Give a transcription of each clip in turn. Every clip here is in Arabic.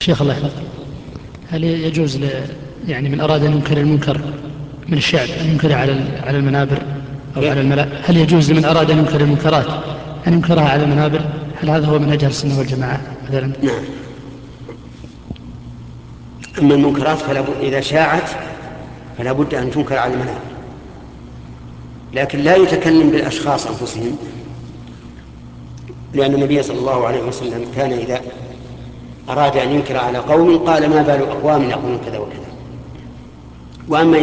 شيخ الله يحفظك، هل يجوز يعني من أراد أن ينكر المنكر من الشعب أن ينكره على المنابر أو على الملأ؟ هل يجوز لمن أراد أن ينكر المنكرات أن ينكرها على المنابر؟ هل هذا هو منهج أهل السنة والجماعة مثلا؟ نعم. أما المنكرات إذا شاعت فلا بد أن تنكر على المنابر، لكن لا يتكلم بالأشخاص أنفسهم، لأن النبي صلى الله عليه وسلم كان إذا أراد أن ينكر على قوم قال ما بال أقوام يقولون كذا وكذا. وأما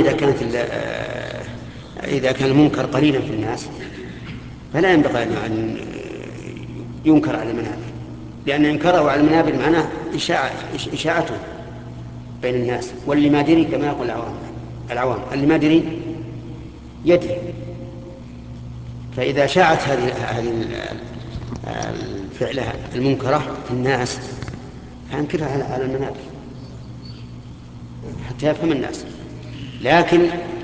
إذا كان المنكر قليلا في الناس فلا ينبغي أن ينكر على المنابر، لأن إنكاره على المنابر معناه إشاعته بين الناس. واللي ما دري كما يقول العوام اللي ما دري يدري. فإذا شاعت هذه الفعلة المنكرة في الناس فأنكرها على المنابر حتى يفهم الناس، لكن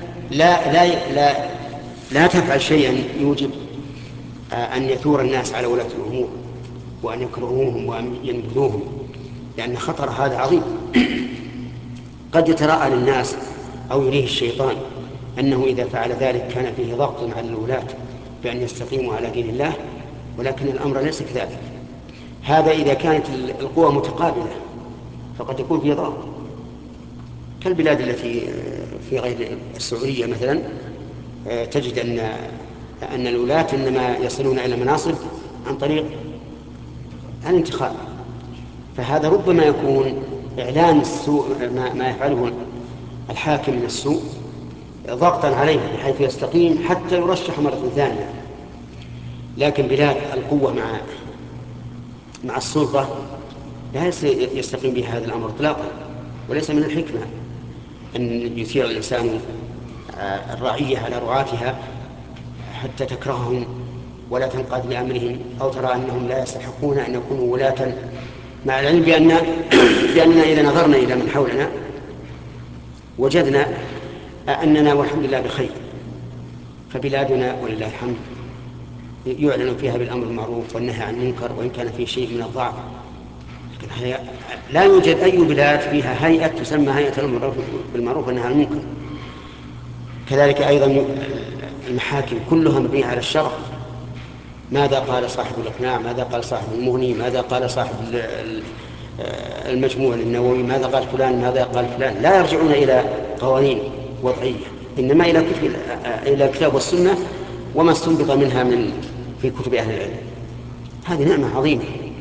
لا تفعل شيئا يوجب أن يثور الناس على ولاة الأمور وأن يكرهوهم وأن ينبذوهم، لأن خطر هذا عظيم. قد يتراءى للناس أو يريه الشيطان أنه إذا فعل ذلك كان فيه ضغط على الولاة بأن يستقيموا على دين الله، ولكن الأمر ليس كذلك. هذا إذا كانت القوى متقابلة، فقد يكون فيه ضغط كالبلاد التي في غير السعودية مثلا، تجد أن الولاة إنما يصلون إلى المناصب عن طريق الانتخاب، فهذا ربما يكون إعلان السوء ما يفعله الحاكم من السوء ضغطا عليه بحيث يستقيم حتى يرشح مرة ثانية. لكن بلاد القوة مع السلطة لا يستقيم بها هذا الأمر إطلاقا، وليس من الحكمة أن يثير الإنسان الرعية على رعاتها حتى تكرههم ولا تنقاد لأمرهم، أو ترى أنهم لا يستحقون أن يكونوا ولاة، مع العلم بأننا إذا نظرنا إلى من حولنا وجدنا أننا والحمد لله بخير. فبلادنا ولله الحمد يعلن فيها بالأمر المعروف والنهي عن المنكر، وإن كان فيه شيء من الضعف، لكن لا يوجد أي بلاد فيها هيئة تسمى هيئة الأمر بالمعروف والنهي عن المنكر. كذلك أيضا المحاكم كلها مبنية على الشرع. ماذا قال صاحب الإقناع، ماذا قال صاحب المغني، ماذا قال صاحب المجموع النووي، ماذا قال فلان، ماذا قال فلان. لا يرجعون إلى قوانين وضعية، إنما إلى الكتاب والسنة وما استنبط منها في كتب أهل العلم. هذه نعمة عظيمة.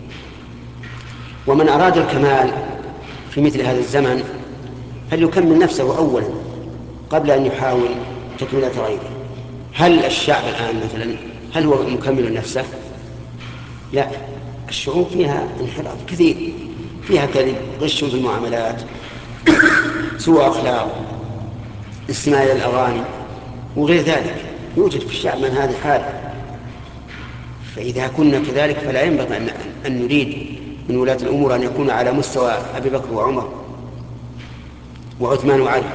ومن أراد الكمال في مثل هذا الزمن فليكمل نفسه أولا قبل أن يحاول تكملة غيره. هل الشعب الآن مثلا هل هو مكمل نفسه؟ لا، الشعوب فيها انحراف كثير، فيها كذب، غش في المعاملات، سوء أخلاق، استماع إلى الأغاني وغير ذلك. يوجد في الشعب من هذه الحالة. فإذا كنا كذلك فلا ينبغي أن نريد من ولاة الأمور أن يكون على مستوى أبي بكر وعمر وعثمان وعلي.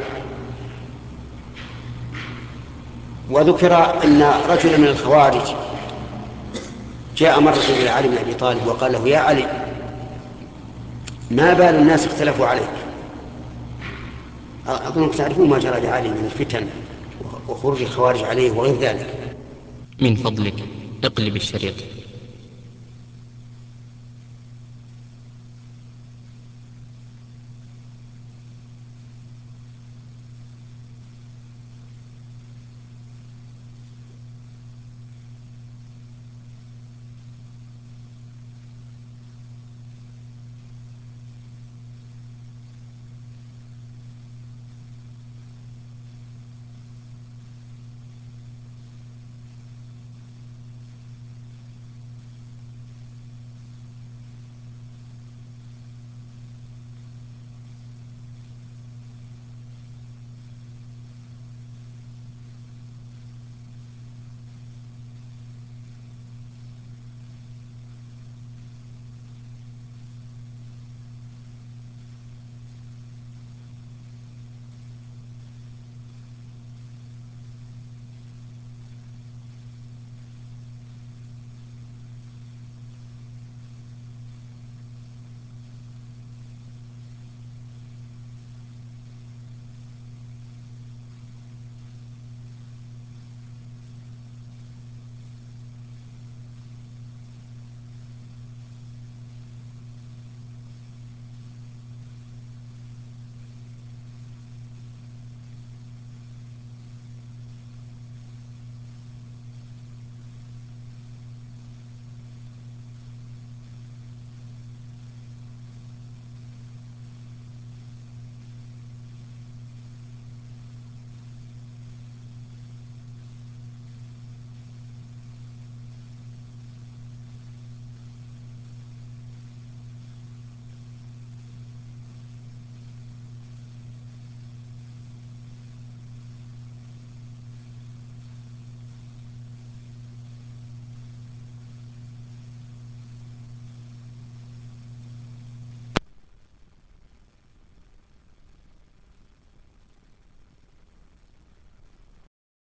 وذكر أن رجلا من الخوارج جاء مرة إلى علي بن أبي طالب وقال له: يا علي، ما بال الناس اختلفوا عليك؟ أظنك تعرفون ما جرى لعلي من الفتن وخروج الخوارج عليه وغير ذلك. من فضلك اقلب الشريط.